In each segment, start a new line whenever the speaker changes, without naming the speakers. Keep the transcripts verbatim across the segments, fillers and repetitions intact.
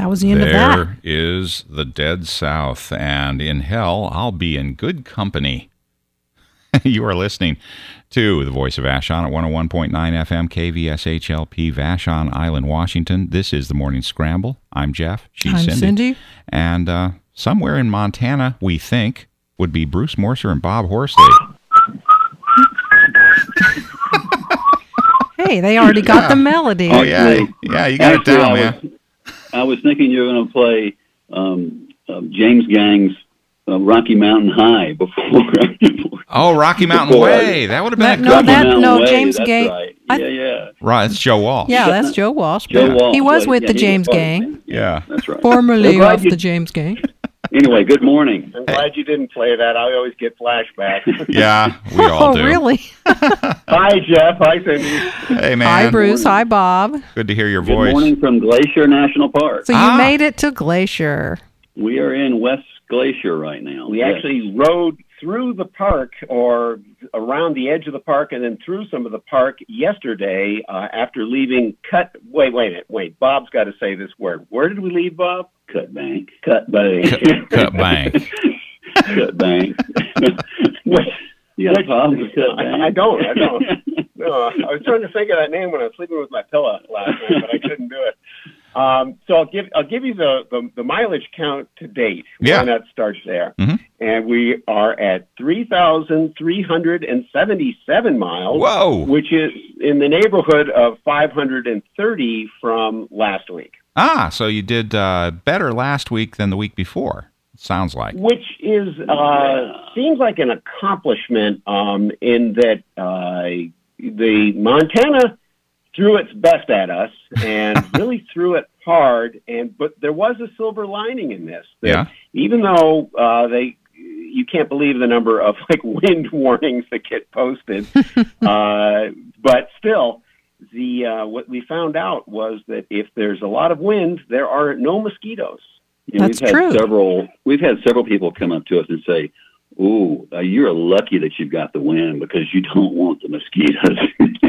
That was the end
there
of that.
There is the Dead South, and in hell, I'll be in good company. You are listening to the Voice of Vashon at one oh one point nine F M, K V S H L P, Vashon Island, Washington. This is the Morning Scramble. I'm Jeff. She's
I'm
Cindy.
Cindy.
And uh, somewhere in Montana, we think, would be Bruce Morser and Bob Horsley.
Hey, they already got
yeah.
the melody.
Oh, yeah. Yeah, you got
Actually,
it down,
I
man.
Was, I was thinking you were going to play um, uh, James Gang's uh, Rocky Mountain High before.
Oh, Rocky Mountain
before
Way. That would have been
That,
a
no,
good
that,
one.
Mountain
no,
Way,
James
that's
Gang.
Right.
I,
Yeah, yeah.
Right, it's Joe Walsh.
Yeah, that's Joe Walsh.
Joe
Yeah.
Walsh.
He was
Well,
with
yeah,
the
he
James
was part of
Gang.
it.
Yeah.
That's right.
Formerly
I'm glad
of
you-
the James Gang.
Anyway, good morning.
I'm glad you didn't play that. I always get flashbacks.
Yeah, we all
Oh,
do.
really?
Hi, Jeff. Hi, Cindy.
Hey, man.
Hi, Bruce. Hi, Bob.
Good to hear your
Good
voice.
morning from Glacier National Park.
So you
Ah.
made it to Glacier.
We are in West Glacier right now.
We
Yes.
actually rode through the park or around the edge of the park and then through some of the park yesterday uh, after leaving Cut. Wait, wait, wait, wait. Bob's got to say this word. Where did we leave, Bob?
Cut Bank. Cut Bank.
Cut, cut bank.
Cut Bank.
Which,
You got a problem with Cut Bank?
I, I don't. I don't. No, I was trying to think of that name when I was sleeping with my pillow last night, but I couldn't do it. Um, so I'll give I'll give you the, the, the mileage count to date.
Yeah.
And that starts there.
Mm-hmm.
And we are at three thousand three hundred seventy-seven miles.
Whoa.
Which is in the neighborhood of five hundred thirty from last week.
Ah, so you did uh, better last week than the week before, sounds like.
Which is uh, seems like an accomplishment um, in that uh, the Montana threw its best at us and really threw it hard. And but there was a silver lining in this. That
Yeah.
Even though uh, they, you can't believe the number of like wind warnings that get posted, uh, but still. The uh, what we found out was that if there's a lot of wind, there are no mosquitoes.
You know,
That's
we've had
true.
Several, we've had several people come up to us and say, "Ooh, uh, you're lucky that you've got the wind because you don't want the mosquitoes."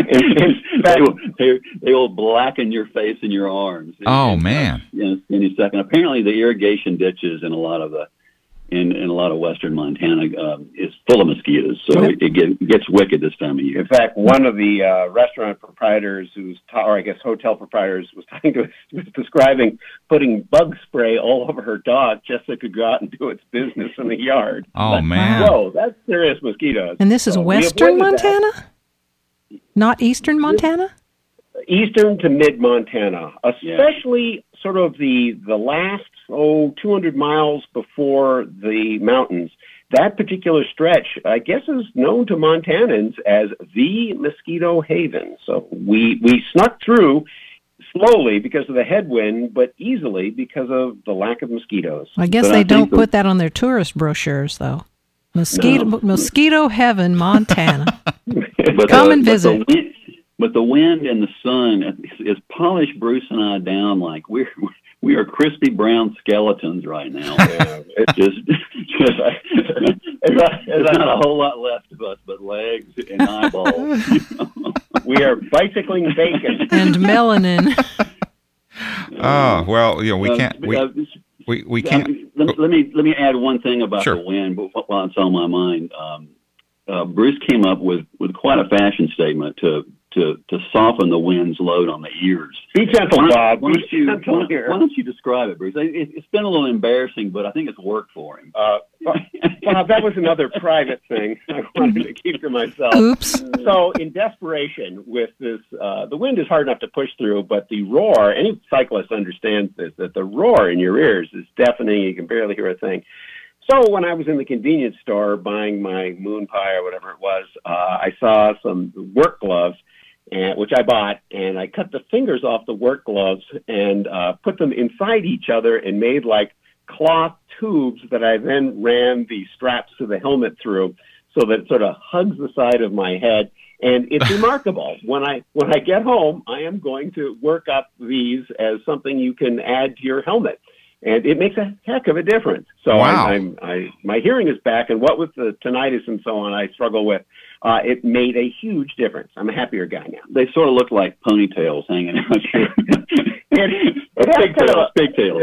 they, will, they, they will blacken your face and your arms.
Oh,
in,
man.
In any second. Apparently, the irrigation ditches in a lot of the in, in a lot of western Montana um, is full of mosquitoes, so it, it, get, it gets wicked this time of year.
In fact, one of the uh, restaurant proprietors, who's ta- or I guess hotel proprietors, was talking to us, was describing putting bug spray all over her dog just so it could go out and do its business in the yard.
Oh,
But,
man.
Whoa, that's serious mosquitoes.
And this is
So we
western
avoided that.
Montana? Not eastern Montana?
Eastern to mid Montana, especially sort of the the last oh two hundred miles before the mountains. That particular stretch, I guess, is known to Montanans as the mosquito haven. So we we snuck through slowly because of the headwind, but easily because of the lack of mosquitoes.
I guess
But
they
I
don't
think the-
put that on their tourist brours, though. Mosquito,
No.
mosquito heaven, Montana.
But
Come
the,
and
but
visit.
The wind, but the wind and the sun is, is polished Bruce and I down like we're we are crispy brown skeletons right now.
Yeah,
It's just, just there's, there's not a whole lot left of us but legs and eyeballs. You know?
we are bicycling bacon.
and melanin.
Oh, well, you know, we
Uh,
can't, we,
uh,
we, we
uh,
can't.
let, let me let me add one thing about
Sure.
the wind, but while it's on my mind, um, uh, Bruce came up with, with quite a fashion statement to to to soften the wind's load on the ears.
Be gentle,
Why,
Bob.
why
Be
don't you
gentle
why,
here.
why don't you describe it, Bruce? It, it's been a little embarrassing, but I think it's worked for him.
Uh, Bob, that was another private thing I wanted to keep to myself.
Oops.
So, in desperation with this, uh, the wind is hard enough to push through, but the roar, any cyclist understands this, that the roar in your ears is deafening. You can barely hear a thing. So, when I was in the convenience store buying my moon pie or whatever it was, uh, I saw some work gloves, and, which I bought, and I cut the fingers off the work gloves and uh, put them inside each other and made like cloth tubes that I then ran the straps to the helmet through so that it sort of hugs the side of my head. And it's remarkable. When I when I get home, I am going to work up these as something you can add to your helmet. And it makes a heck of a difference. So
Wow.
I, I'm, I, my hearing is back, and what with the tinnitus and so on I struggle with, uh, it made a huge difference. I'm a happier guy now.
They sort of look like ponytails hanging out.
It, it
Or
has kind of
pigtails,
a,
pigtails.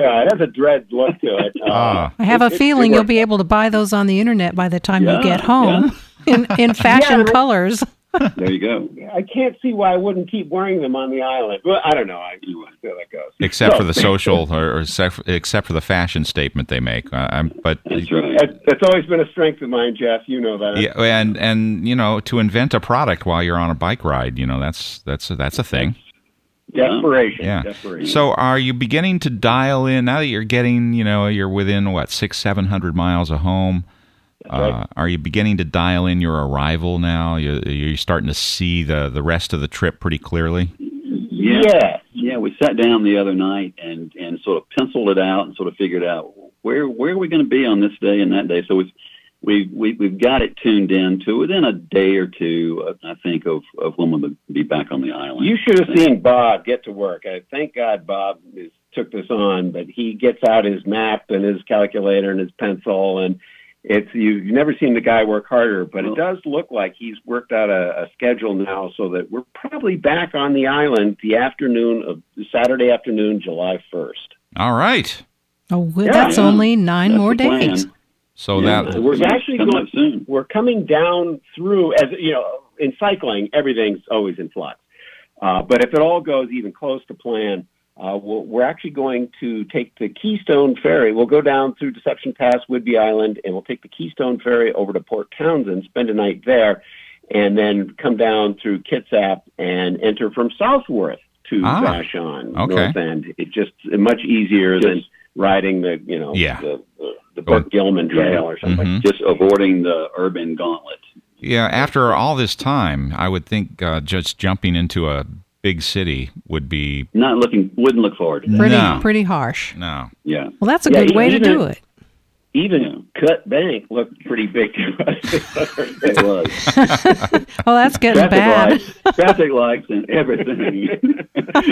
Yeah, it has a dread look to it. Uh,
Ah.
I have
it-
a
it-
feeling
it
you'll
works.
be able to buy those on the internet by the time
Yeah,
you get home in, in fashion
Yeah, I-
colors.
There you go.
I can't see why I wouldn't keep wearing them on the island. Well, I don't know. I see how that goes.
Except
So,
for the social, or, or except except for the fashion statement they make. Uh, I'm, but
That's right.
That- That's always been a strength of mine, Jeff. You know that.
yeah, and and you know, to invent a product while you're on a bike ride, you know, that's that's that's a thing.
Desperation.
Yeah.
Desperation.
So, are you beginning to dial in now that you're getting, you know, you're within what six, seven hundred miles of home? Uh,
right.
Are you beginning to dial in your arrival now? You, you're starting to see the the rest of the trip pretty clearly.
Yeah.
Yeah.
Yeah, we sat down the other night and, and sort of penciled it out and sort of figured out where where are we going to be on this day and that day. So it's, we we we've got it tuned in to within a day or two, uh, I think, of, of when we'll be back on the island.
You should have seen Bob get to work. I thank God Bob is, took this on, but he gets out his map and his calculator and his pencil, and it's you've never seen the guy work harder. But it does look like he's worked out a, a schedule now, so that we're probably back on the island the afternoon of Saturday afternoon, July first.
All right.
Oh, well,
Yeah,
that's
yeah.
only nine
That's
more
the plan.
days.
So
Yeah,
that
we're
It's actually
coming
going-
up soon.
We're coming down through, as you know, in cycling, everything's always in flux. Uh, but if it all goes even close to plan, uh, we'll, we're actually going to take the Keystone Ferry. We'll go down through Deception Pass, Whidbey Island, and we'll take the Keystone Ferry over to Port Townsend, spend a night there, and then come down through Kitsap and enter from Southworth to
Ah,
Vashon,
okay.
North End. It's just much easier
Just-
than riding the, you know,
Yeah.
the, the, the Burke Gilman Trail or something.
Mhm.
Just avoiding the urban gauntlet.
yeah, after all this time, I would think uh, just jumping into a big city would be
Not looking, wouldn't look forward to that.
Pretty,
No.
pretty harsh.
no.
Yeah.
Well, that's a
Yeah,
good way to
even-
do it.
Even Cut Bank looked pretty big to us.
It was.
Oh, that's getting
Traffic
bad.
lights, traffic lights and everything.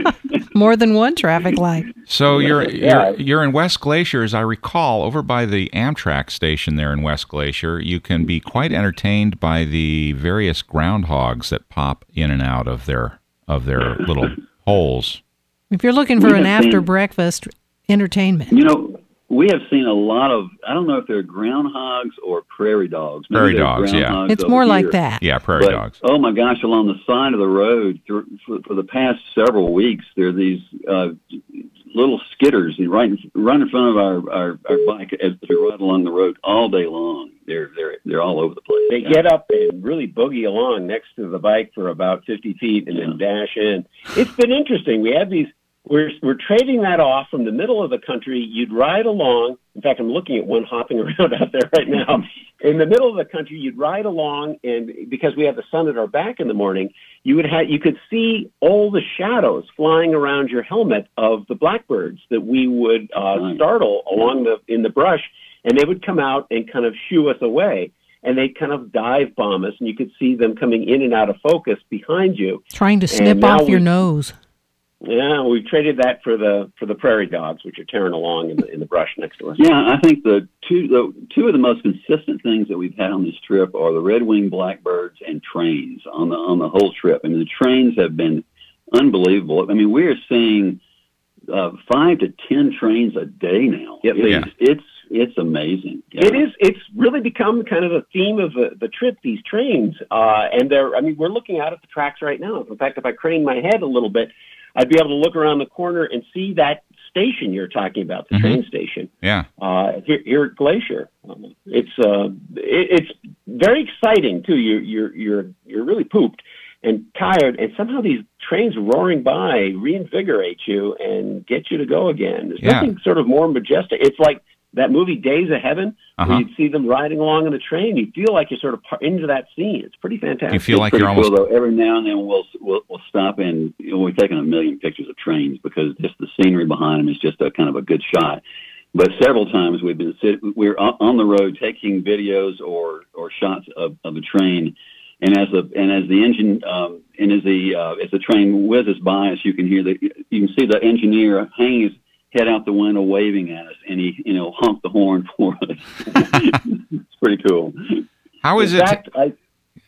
More than one traffic light.
So you're
Yeah.
you're you're in West Glacier, as I recall, over by the Amtrak station there in West Glacier. You can be quite entertained by the various groundhogs that pop in and out of their of their little holes.
If you're looking for
We
an
have
after
seen-
breakfast entertainment,
You know, we have seen a lot of, I don't know if they're groundhogs or prairie dogs. Maybe
Prairie
they're
dogs, yeah.
groundhogs
it's
over
more like
here.
that.
Yeah, prairie
But,
dogs.
oh my gosh, along the side of the road through, for, for the past several weeks, there are these uh, little skitters right in, right in front of our, our, our bike as we ride along the road all day long. They're they're they're all over the place.
They
Yeah.
get up and really boogie along next to the bike for about fifty feet and then dash in. It's been interesting. We have these, we're, we're trading that off from the middle of the country. You'd ride along. In fact, I'm looking at one hopping around out there right now. In the middle of the country, you'd ride along, and because we have the sun at our back in the morning, you would have, you could see all the shadows flying around your helmet of the blackbirds that we would uh,
Nice.
startle along the, in the brush, and they would come out and kind of shoo us away. And they'd kind of dive bomb us, and you could see them coming in and out of focus behind you.
Trying to
And
snip
now
off your
we-
nose.
Yeah, we traded that for the for the prairie dogs, which are tearing along in the in the brush next to us.
Yeah, I think the two the two of the most consistent things that we've had on this trip are the red-winged blackbirds and trains on the on the whole trip. I mean, the trains have been unbelievable. I mean, we are seeing uh, five to ten trains a day now.
Yep.
It's,
Yeah.
it's it's amazing. Yeah.
It is. It's really become kind of the theme of the, the trip. These trains, uh, and they're. I mean, we're looking out at the tracks right now. In fact, if I crane my head a little bit, I'd be able to look around the corner and see that station you're talking about, the
Mhm.
train station
Yeah.
uh, here, here at Glacier. Um, it's uh, it, it's very exciting too. You're you're you're you're really pooped and tired, and somehow these trains roaring by reinvigorate you and get you to go again. There's
Yeah.
nothing sort of more majestic. It's like that movie Days of Heaven,
Uh-huh.
where you'd see them riding along in the train. You feel like you're sort of par- into that scene. It's pretty fantastic.
You feel
It's
like
pretty
you're almost
cool, though. Every now and then we'll we'll, we'll stop and you know, we've taken a million pictures of trains because just the scenery behind them is just a kind of a good shot. But several times we've been sit, we're on on the road taking videos or or shots of, of a train, and as the and as the engine um, and as the uh, as the train whizzes by us, you can hear the you can see the engineer hanging his head out the window waving at us, and he you know honked the horn for us. It's pretty cool.
how is
In
it
fact, I,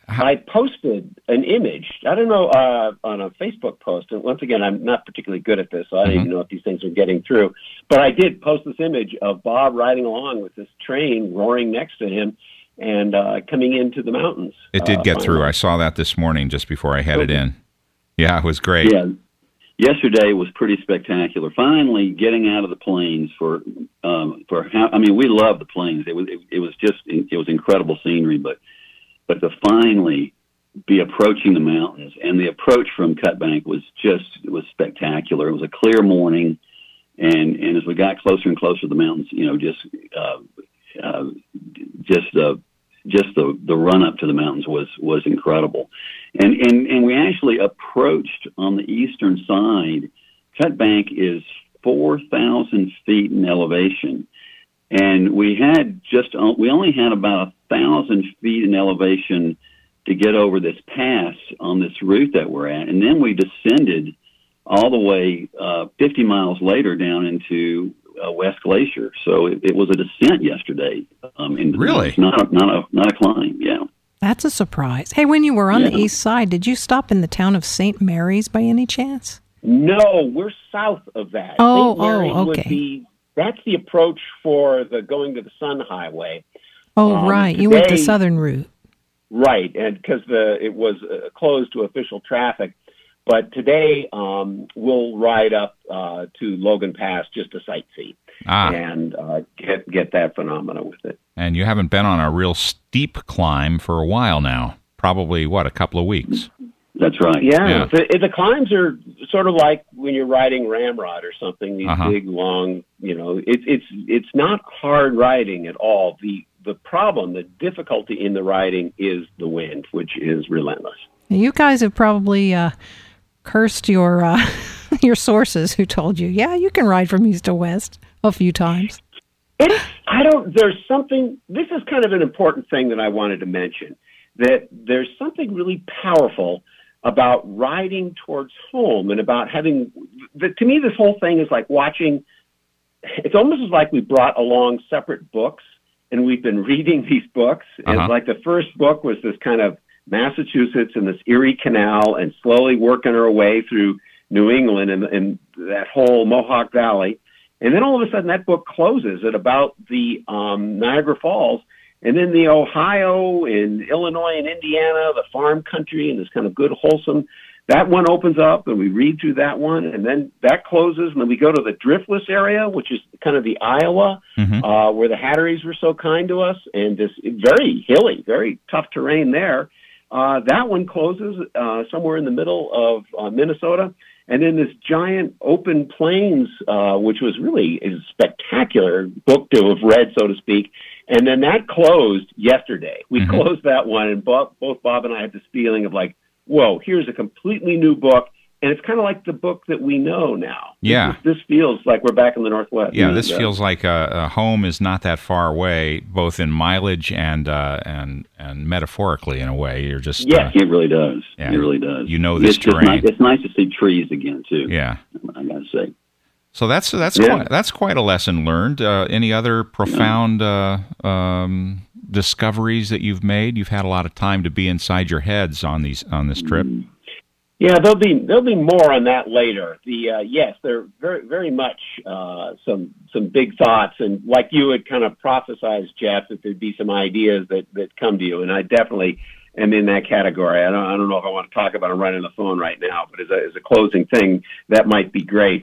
I posted an image. I don't know, uh, on a Facebook post. And once again, I'm not particularly good at this, so I don't mm-hmm. even know if these things are getting through. But I did post this image of Bob riding along with this train roaring next to him and uh, coming into the mountains.
It did
uh,
get
finally.
through. I saw that this morning just before I headed okay. in. Yeah, it was great.
Yeah. Yesterday was pretty spectacular. Finally getting out of the plains for, um, for how, I mean, we love the plains. It was, it, it was just, it was incredible scenery, but But to finally be approaching the mountains, and the approach from Cutbank was just it was spectacular. It was a clear morning, and, and as we got closer and closer to the mountains, you know, just uh, uh, just the just the, the run up to the mountains was was incredible, and and and we actually approached on the eastern side. Cutbank is four thousand feet in elevation. And we had just, we only had about a thousand feet in elevation to get over this pass on this route that we're at. And then we descended all the way uh, fifty miles later down into uh, West Glacier. So it, it was a descent yesterday. Um, into
really?
The, not, a, not, a, not a climb, yeah.
That's a surprise. Hey, when you were on
yeah.
the east side, did you stop in the town of Saint Mary's by any chance?
No, we're south of that.
Oh,
Saint Mary's
oh, okay.
Would be, that's the approach for the going to the Sun Highway.
Oh,
um,
right.
today,
you went the southern route.
Right, and because the it was uh, closed to official traffic. But today um, we'll ride up uh, to Logan Pass just to sightsee
ah.
and uh, get get that phenomena with it.
And you haven't been on a real steep climb for a while now. Probably, what, a couple of weeks?
That's right.
Yeah,
yeah.
The, the climbs are sort of like when you're riding Ramrod or something. These
uh-huh.
big, long, you know, it's it's it's not hard riding at all. The the problem, the difficulty in the riding is the wind, which is relentless.
You guys have probably uh, cursed your uh, your sources who told you, yeah, you can ride from east to west a few times.
It's, I don't. There's something. This is kind of an important thing that I wanted to mention. That there's something really powerful about riding towards home and about having, the, to me, this whole thing is like watching, it's almost as like we brought along separate books and we've been reading these books. Uh-huh. And like the first book was this kind of Massachusetts and this Erie Canal and slowly working our way through New England and, and that whole Mohawk Valley. And then all of a sudden that book closes at about the um, Niagara Falls. And then the Ohio and Illinois and Indiana, the farm country, and this kind of good, wholesome, that one opens up, and we read through that one, and then that closes, and then we go to the Driftless area, which is kind of the Iowa, mm-hmm. uh, where the Hatteries were so kind to us, and this very hilly, very tough terrain there. Uh, that one closes uh, somewhere in the middle of uh, Minnesota. And then this giant open plains, uh, which was really a spectacular book to have read, so to speak. And then that closed yesterday. We mm-hmm. closed that one, and both, both Bob and I had this feeling of like, whoa, here's a completely new book. And it's kind of like the book that we know now.
Yeah.
This, this feels like we're back in the Northwest.
Yeah, this uh, feels like a, a home is not that far away, both in mileage and uh, and and metaphorically in a way. You're just
yeah,
uh,
it really does.
Yeah,
it really does.
You know this
it's
terrain.
Nice, it's nice to see trees again too.
Yeah,
I gotta say.
So that's that's
yeah.
quite, that's quite a lesson learned. Uh, any other profound uh, um, discoveries that you've made? You've had a lot of time to be inside your heads on these on this trip.
Mm-hmm.
Yeah, there'll be there'll be more on that later. The uh, yes, there are very very much uh, some some big thoughts, and like you had kind of prophesized, Jeff, that there'd be some ideas that, that come to you, and I definitely am in that category. I don't I don't know if I want to talk about them right on the phone right now, but as a as a closing thing, that might be great.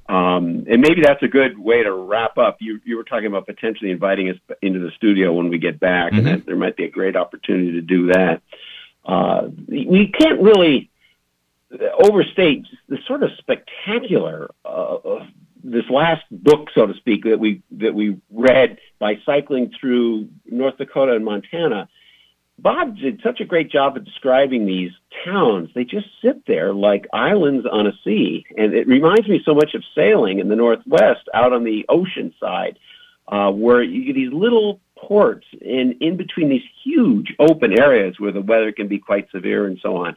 Um, and maybe that's a good way to wrap up. You you were talking about potentially inviting us into the studio when we get back, mm-hmm. and that there might be a great opportunity to do that. Uh, we can't really overstate the sort of spectacular uh, uh, this last book, so to speak, that we that we read by cycling through North Dakota and Montana. Bob did such a great job of describing these towns. They just sit there like islands on a sea, and it reminds me so much of sailing in the Northwest out on the ocean side, uh, where you get these little ports in in between these huge open areas where the weather can be quite severe and so on.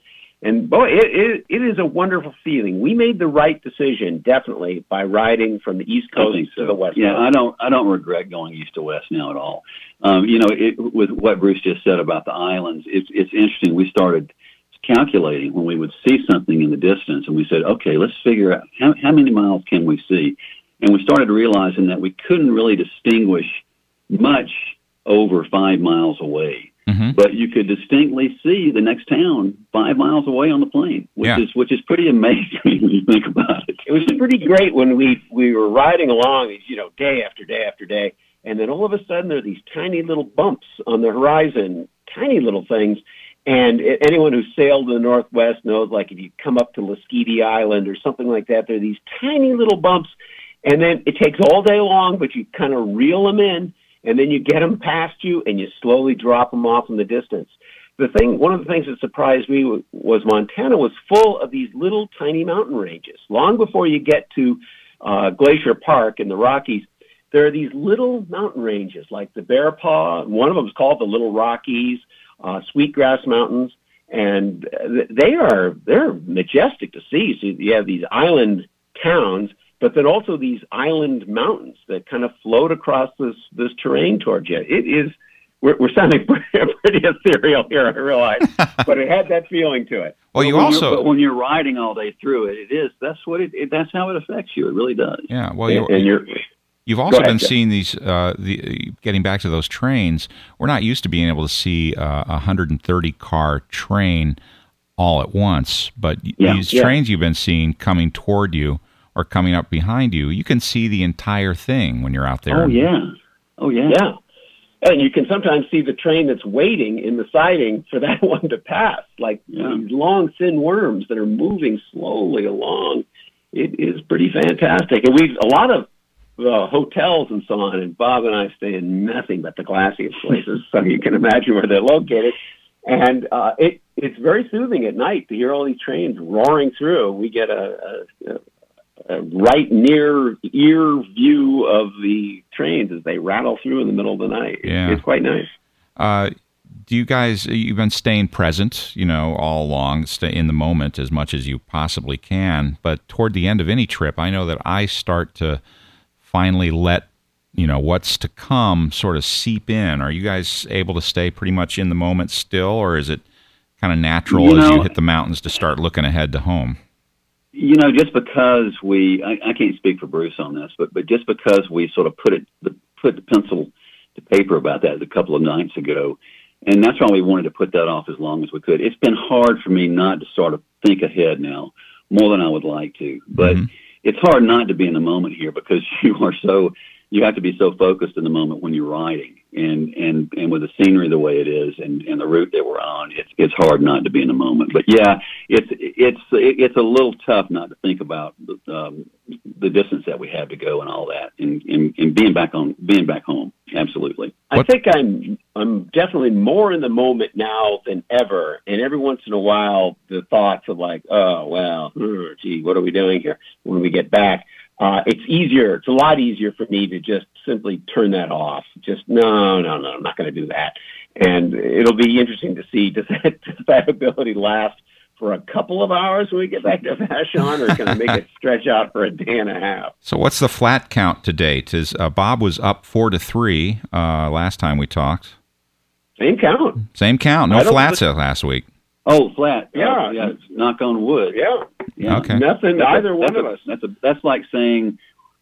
And boy, it, it it is a wonderful feeling. We made the right decision, definitely, by riding from the East Coast
so.
to the West
yeah,
Coast.
I don't I don't regret going east to west now at all. Um, you know, it, with what Bruce just said about the islands, it's it's interesting. We started calculating when we would see something in the distance, and we said, okay, let's figure out how, how many miles can we see, and we started realizing that we couldn't really distinguish much over five miles away.
Mm-hmm.
But you could distinctly see the next town five miles away on the plane, which
Yeah.
is which is pretty amazing when you think about it.
It was pretty great when we we were riding along, you know, day after day after day, and then all of a sudden there are these tiny little bumps on the horizon, tiny little things. And anyone who sailed in the Northwest knows, like if you come up to Lasqueti Island or something like that, there are these tiny little bumps, and then it takes all day long, but you kind of reel them in. And then you get them past you, and you slowly drop them off in the distance. The thing, one of the things that surprised me was Montana was full of these little tiny mountain ranges. Long before you get to uh, Glacier Park in the Rockies, there are these little mountain ranges like the Bear Paw. One of them is called the Little Rockies, uh, Sweetgrass Mountains, and they are they're majestic to see. So you have these island towns, but then also these island mountains that kind of float across this, this terrain towards you. It is, we're, we're sounding pretty ethereal here, I realize, but it had that feeling to it.
Well, you
when
also,
you're, but when you're riding all day through it, it is, that's what it, it that's how it affects you. It really does.
yeah, well,
And,
you
and you're,
You've also
ahead,
been
Jeff.
seeing these, uh, the getting back to those trains, we're not used to being able to see uh, a one hundred thirty car train all at once, but
Yeah,
these
yeah.
trains you've been seeing coming toward you or coming up behind you, you can see the entire thing when you're out there.
Oh, yeah. Oh, yeah.
yeah. And you can sometimes see the train that's waiting in the siding for that one to pass, like
Yeah.
these long, thin worms that are moving slowly along. It is pretty fantastic. And we've a lot of uh, hotels and so on, and Bob and I stay in nothing but the classiest places, so you can imagine where they're located. And uh, it it's very soothing at night to hear all these trains roaring through. We get a, a, a a right near ear view of the trains as they rattle through in the middle of the night.
Yeah.
It's quite nice.
Uh, do you guys, you've been staying present, you know, all along, stay in the moment as much as you possibly can, but toward the end of any trip, I know that I start to finally let, you know, what's to come sort of seep in. Are you guys able to stay pretty much in the moment still, or is it kind of natural
You
as
know,
you hit the mountains to start looking ahead to home?
You know, just because we, I, I can't speak for Bruce on this, but, but just because we sort of put it, the, put the pencil to paper about that a couple of nights ago, and that's why we wanted to put that off as long as we could. It's been hard for me not to sort of think ahead now, more than I would like to. But
Mm-hmm.
it's hard not to be in the moment here because you are so, you have to be so focused in the moment when you're riding. And, and, and with the scenery the way it is and, and the route that we're on, it's, it's hard not to be in the moment. But yeah, it's, it's, it's a little tough not to think about um, the distance that we have to go and all that and, and, and being back on, being back home. Absolutely.
I
What-
think I'm I'm definitely more in the moment now than ever. And every once in a while, the thoughts of like, oh, well, hmm, gee, what are we doing here when we get back? Uh, it's easier. It's a lot easier for me to just simply turn that off. Just, no, no, no, I'm not going to do that. And it'll be interesting to see, does that, does that ability last for a couple of hours when we get back to Vashon, or can I make it stretch out for a day and a half?
So what's the flat count to date? Is uh, Bob was up four to three uh, last time we talked.
Same count.
Same count. No
I don't
flats last week.
Oh, flat.
Yeah.
Uh, yeah. Knock on wood.
Yeah.
Yeah.
Okay.
Nothing,
That's a-
either one
that's
of
a-
us.
That's a, that's like saying,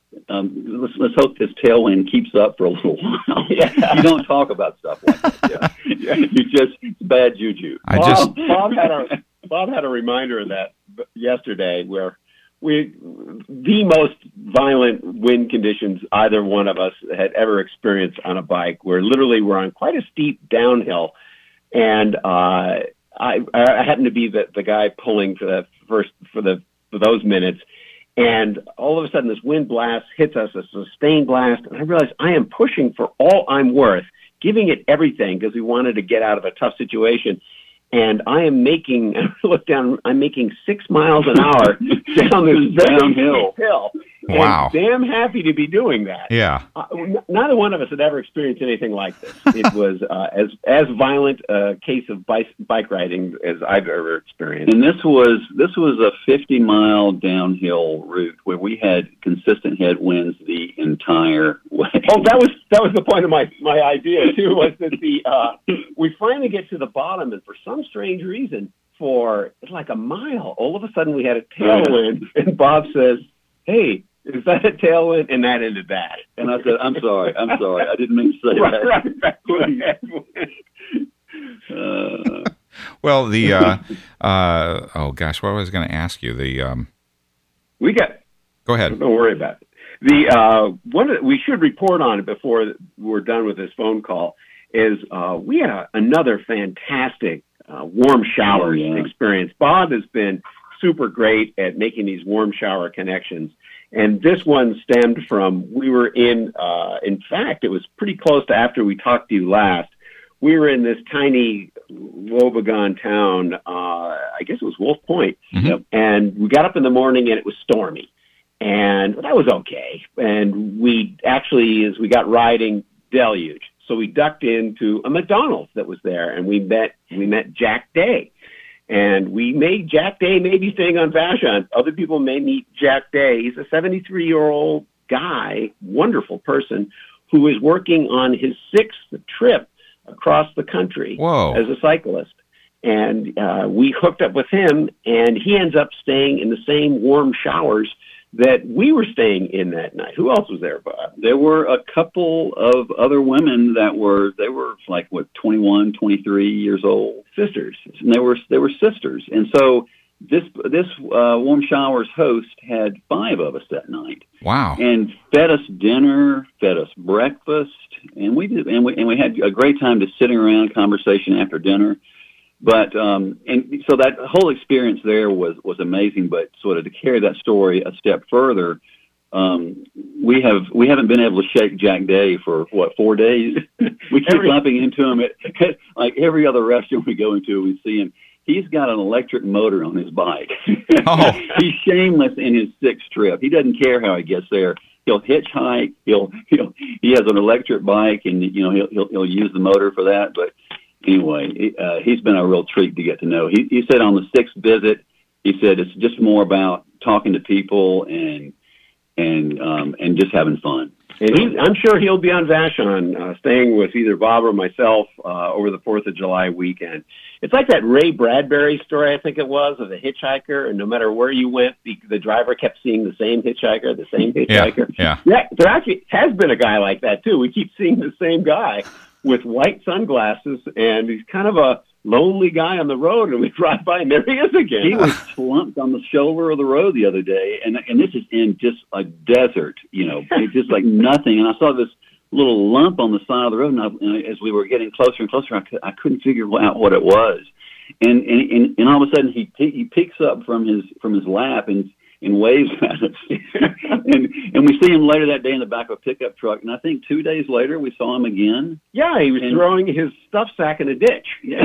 um, let's let's hope this tailwind keeps up for a little while.
Yeah.
You don't talk about stuff like that. Yeah. You just it's bad juju.
I just
Bob, Bob had a Bob had a reminder of that yesterday, where we the most violent wind conditions either one of us had ever experienced on a bike, where literally we're on quite a steep downhill, and uh, I, I happened to be the, the guy pulling for that first for the for those minutes. And all of a sudden, this wind blast hits us, a sustained blast, and I realized I am pushing for all I'm worth, giving it everything because we wanted to get out of a tough situation. and I am making, I look down, I'm making six miles an hour down this
downhill
hill.
Wow.
And damn happy to be doing that.
Yeah.
Uh, n- neither one of us had ever experienced anything like this. It was uh, as as violent a case of bike, bike riding as I've ever experienced.
And this was this was a fifty mile downhill route where we had consistent headwinds the entire way.
Oh, that was that was the point of my, my idea too. Was that the uh, we finally get to the bottom, and for some strange reason, for like a mile, all of a sudden we had a tailwind, and Bob says, "Hey, is that a tailwind?" And that ended that.
And I said, "I'm sorry, I'm sorry, I didn't mean to say
right,
that."
Right,
uh,
Well, the uh, uh, oh gosh, what was I going to ask you? The um,
we got.
Go ahead.
Don't worry about it. The uh, one that we should report on it before we're done with this phone call is uh, we had a, another fantastic uh, warm shower
oh, yeah.
experience. Bob has been super great at making these warm shower connections. And this one stemmed from, we were in, uh, in fact, it was pretty close to after we talked to you last. We were in this tiny woebegone town, uh, I guess it was Wolf Point,
Mm-hmm.
and we got up in the morning and it was stormy. And that was okay. And we actually, as we got riding, deluge. So we ducked into a McDonald's that was there, and we met, we met Jack Day. And we made Jack Day maybe staying on Vashon. Other people may meet Jack Day. He's a seventy-three-year-old guy, wonderful person, who is working on his sixth trip across the country
Whoa.
as a cyclist. And uh, we hooked up with him, and he ends up staying in the same warm showers that we were staying in that night. Who else was there, Bob?
there were a couple of other women that were, they were like, what, twenty-one, twenty-three years old, sisters. And they were, they were sisters. And so this, this uh, Warm Showers host had five of us that night.
Wow.
And fed us dinner, fed us breakfast, and we did, and we, and we had a great time just sitting around, conversation after dinner. But, um, and so that whole experience there was, was amazing, but sort of to carry that story a step further, um, we have, we haven't been able to shake Jack Day for what, four days? We keep
Every-
bumping into him at, like every other restaurant we go into, we see him. He's got an electric motor on his bike.
Oh.
He's shameless in his sixth trip. He doesn't care how he gets there. He'll hitchhike. He'll, he'll, he has an electric bike, and, you know, he'll, he'll, he'll use the motor for that. But anyway, uh, he's been a real treat to get to know. He, he said on the sixth visit, he said it's just more about talking to people and and um, and just having fun.
And he, I'm sure he'll be on Vashon, uh, staying with either Bob or myself uh, over the fourth of July weekend. It's like that Ray Bradbury story, I think it was, of the hitchhiker, and no matter where you went, the, the driver kept seeing the same hitchhiker, the same hitchhiker.
Yeah,
yeah. There actually has been a guy like that, too. We keep seeing the same guy with white sunglasses, and he's kind of a lonely guy on the road, and we drive by, and there he is again.
He was slumped on the shoulder of the road the other day, and and this is in just a desert, you know, it's just like nothing. And I saw this little lump on the side of the road, and, I, and as we were getting closer and closer, I, could, I couldn't figure out what it was. And and, and and all of a sudden, he he picks up from his from his lap and and waves at us. and and we see him later that day in the back of a pickup truck. And I think two days later we saw him again.
Yeah, he was and, throwing his stuff sack in a ditch.
Yeah.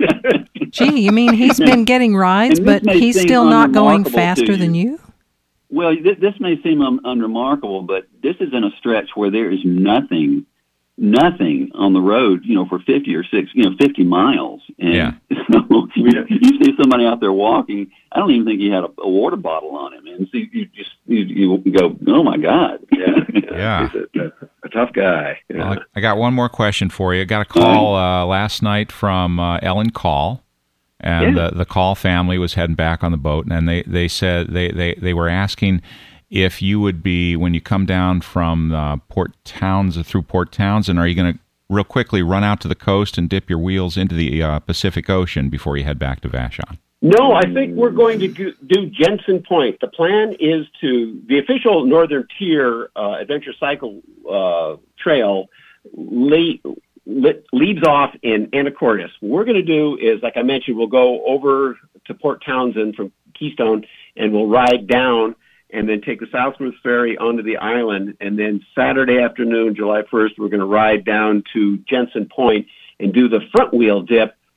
Gee, you mean he's been getting rides, but he's still not going faster than you?
Well, th- this may seem un- unremarkable, but this is in a stretch where there is nothing, nothing on the road, you know, for fifty or six, you know, fifty miles. And
yeah.
So you see somebody out there walking. I don't even think he had a, a water bottle on him, and so you just you, you go, oh my God,
yeah,
yeah,
he's a, a tough guy. Yeah.
Well, I got one more question for you. I got a call uh, last night from uh, Ellen Call. And
yeah.
the, the Call family was heading back on the boat, and they, they said they, they, they were asking if you would be, when you come down from uh, Port Townsend, through Port Townsend, are you going to real quickly run out to the coast and dip your wheels into the uh, Pacific Ocean before you head back to Vashon?
No, I think we're going to do Jensen Point. The plan is to, the official Northern Tier uh, Adventure Cycle uh, Trail late, leaves off in Anacortes. What we're going to do is, like I mentioned, we'll go over to Port Townsend from Keystone, and we'll ride down and then take the Southwest Ferry onto the island. And then Saturday afternoon, July first, we're going to ride down to Jensen Point and do the front wheel dip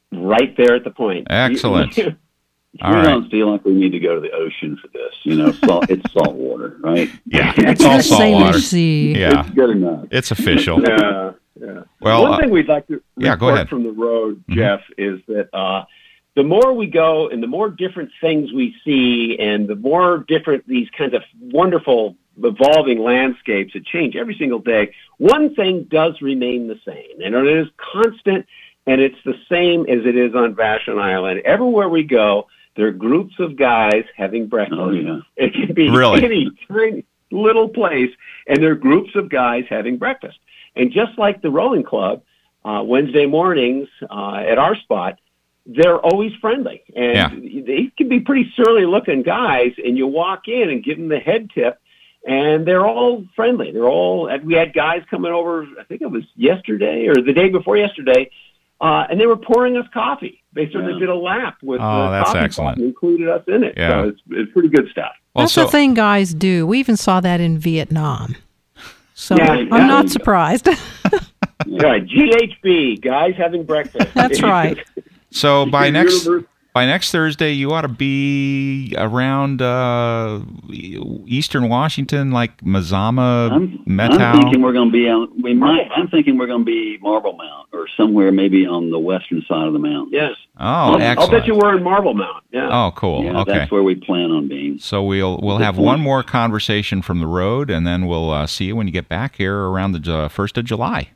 right there at the point.
Excellent.
we
All right.
don't feel like we need to go to the ocean for this. You know, salt, it's salt water, right?
Yeah,
It's
it's all
the
salt
same
water.
as sea.
Yeah,
It's good enough.
it's official.
Yeah, yeah.
Well,
one
uh,
thing we'd like to
yeah,
report
go ahead.
from the road,
Mhm.
Jeff, is that uh, the more we go and the more different things we see, and the more different these kinds of wonderful evolving landscapes that change every single day, one thing does remain the same, and it is constant, and it's the same as it is on Vashon Island. Everywhere we go, there are groups of guys having breakfast.
Oh, yeah.
It can be
Really?
any tiny little place, and there are groups of guys having breakfast. And just like the rowing club, uh, Wednesday mornings uh, at our spot, they're always friendly. And
Yeah.
they can be pretty surly-looking guys, and you walk in and give them the head tip, and they're all friendly. They're all. We had guys coming over, I think it was yesterday or the day before yesterday, uh, and they were pouring us coffee. They sort of
Yeah.
did a lap with
Oh,
the
that's
coffee
excellent.
pot and included us in it.
Yeah.
So it's, it's pretty good stuff.
Well,
That's
so
the thing guys do. We even saw that in Vietnam. So
Yeah,
I'm
yeah.
not surprised.
Yeah, G H B, guys having breakfast.
That's right.
so by next
Universe-
by next Thursday, you ought to be around uh, Eastern Washington, like Mazama,
I'm,
Methow.
I'm thinking we're going to be on. We might. I'm thinking we're going to be Marble Mount or somewhere maybe on the western side of the mountains.
Yes.
Oh,
I'll,
excellent.
I'll bet you we're in Marble Mount. Yeah.
Oh, cool.
Yeah,
Okay.
that's where we plan on being.
So we'll we'll
Good
have
point.
one more conversation from the road, and then we'll uh, see you when you get back here around the uh, first of July.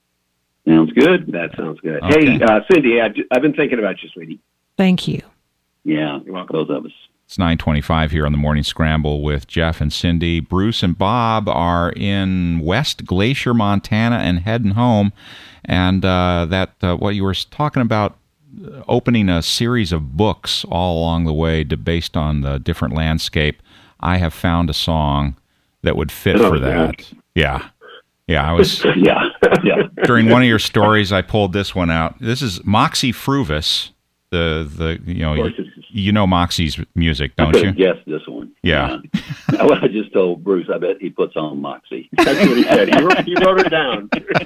Sounds good.
That sounds good.
Okay.
Hey, uh, Cindy, I've, I've been thinking about you, sweetie.
Thank you.
Yeah,
You're welcome.
both of us.
It's nine twenty-five here on the Morning Scramble with Jeff and Cindy. Bruce and Bob are in West Glacier, Montana, and heading home. And uh, that uh, what you were talking about, uh, opening a series of books all along the way to, based on the different landscape. I have found a song that would fit
Oh,
for that. Yeah. Yeah, I was...
Yeah, yeah.
During one of your stories, I pulled this one out. This is Moxie Fruvis. The the you know you, you know Moxie's music,
I
don't
could
you?
have guessed this one.
Yeah.
Yeah. Well, I just told Bruce. I bet he puts on Moxie.
That's what he said. He wrote, he wrote it down.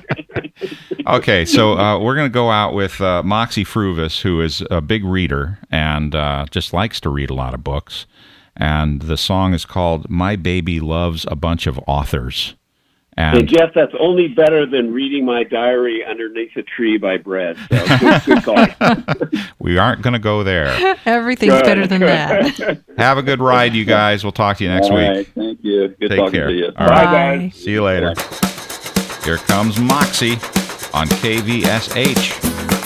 Okay, so uh, we're going to go out with uh, Moxie Fruvis, who is a big reader and uh, just likes to read a lot of books. And the song is called "My Baby Loves a Bunch of Authors."
Hey,
And
Jeff, that's only better than reading my diary underneath a tree by Brett. So good, good call.
we aren't going to go there.
Everything's
Good,
better than
good.
that.
Have a good ride, you guys. We'll talk to you next
All
week.
right, thank you. Good
Take
talking
care.
to you.
All right.
Bye, guys.
See you later. Here comes Moxie on K V S H.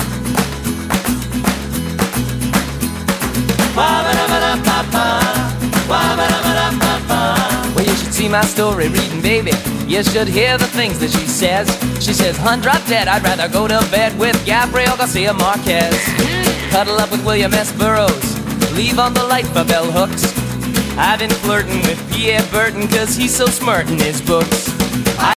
Well, you should see my story reading, baby. You should hear the things that she says. She says, hun, drop dead, I'd rather go to bed with Gabriel Garcia Marquez. Cuddle up with William S. Burroughs. Leave on the light for bell hooks. I've been flirting with Pierre Burton, cause he's so smart in his books.